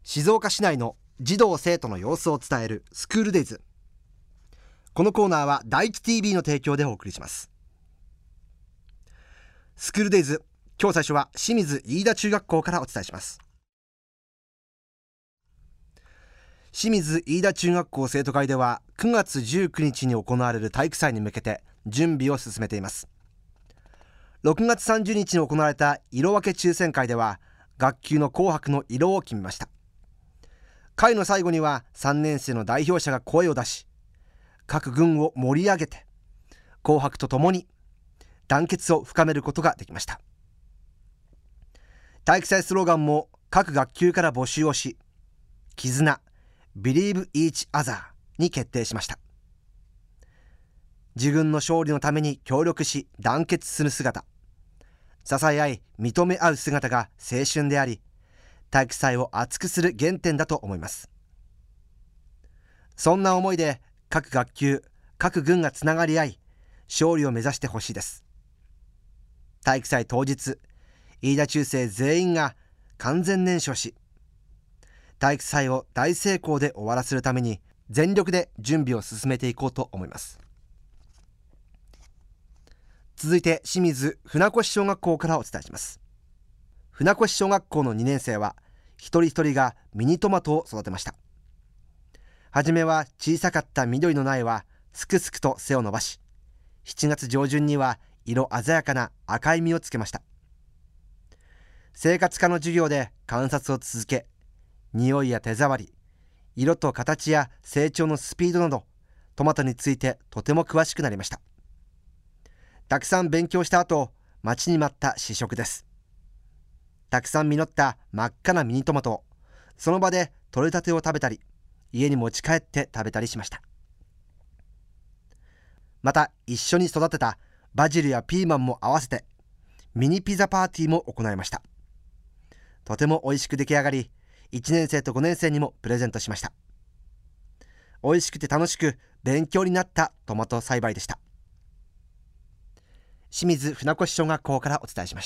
静岡市内の児童生徒の様子を伝えるスクールデイズ。このコーナーは第一 TV の提供でお送りします。スクールデイズ、今日最初は清水飯田中学校からお伝えします。清水飯田中学校生徒会では9月19日に行われる体育祭に向けて準備を進めています。6月30日に行われた色分け抽選会では学級の紅白の色を決めました。会の最後には3年生の代表者が声を出し、各軍を盛り上げて紅白とともに団結を深めることができました。体育祭スローガンも各学級から募集をし、絆 Believe Each Other に決定しました。自軍の勝利のために協力し団結する姿、支え合い認め合う姿が青春であり、体育祭を熱くする原点だと思います。そんな思いで各学級各軍がつながり合い、勝利を目指してほしいです。体育祭当日、飯田中生全員が完全燃焼し、体育祭を大成功で終わらせるために全力で準備を進めていこうと思います。続いて清水船越小学校からお伝えします。船越小学校の2年生は一人一人がミニトマトを育てました。はじめは小さかった緑の苗はすくすくと背を伸ばし、7月上旬には色鮮やかな赤い実をつけました。生活科の授業で観察を続け、匂いや手触り、色と形や成長のスピードなどトマトについてとても詳しくなりました。たくさん勉強した後、待ちに待った試食です。たくさん実った真っ赤なミニトマトをその場で採れたてを食べたり、家に持ち帰って食べたりしました。また一緒に育てたバジルやピーマンも合わせてミニピザパーティーも行いました。とても美味しく出来上がり、1年生と5年生にもプレゼントしました。美味しくて楽しく勉強になったトマト栽培でした。清水船越小学校からお伝えしました。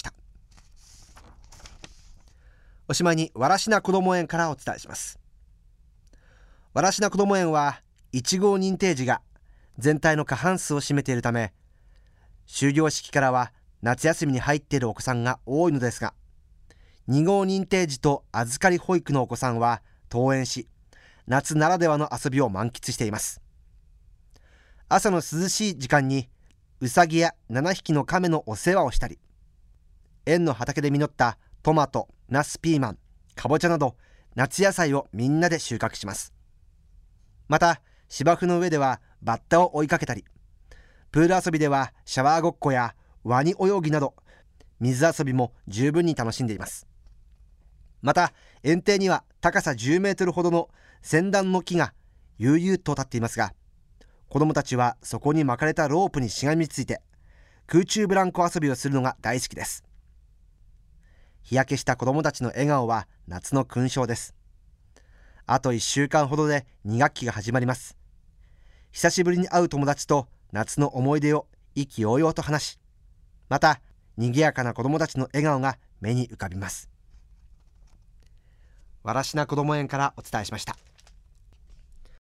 おしまいに藁科こども園からお伝えします。藁科こども園は1号認定児が全体の過半数を占めているため、終業式からは夏休みに入っているお子さんが多いのですが、2号認定児と預かり保育のお子さんは登園し、夏ならではの遊びを満喫しています。朝の涼しい時間にうさぎや7匹の亀のお世話をしたり、園の畑で実ったトマト、ナス、ピーマン、かぼちゃなど夏野菜をみんなで収穫します。また芝生の上ではバッタを追いかけたり、プール遊びではシャワーごっこやワニ泳ぎなど水遊びも十分に楽しんでいます。また園庭には高さ10メートルほどのセンダンの木が悠々と立っていますが、子どもたちはそこに巻かれたロープにしがみついて空中ブランコ遊びをするのが大好きです。日焼けした子どもたちの笑顔は夏の勲章です。あと1週間ほどで2学期が始まります。久しぶりに会う友達と夏の思い出を意気揚々と話し、また賑やかな子どもたちの笑顔が目に浮かびます。藁科こども園からお伝えしました。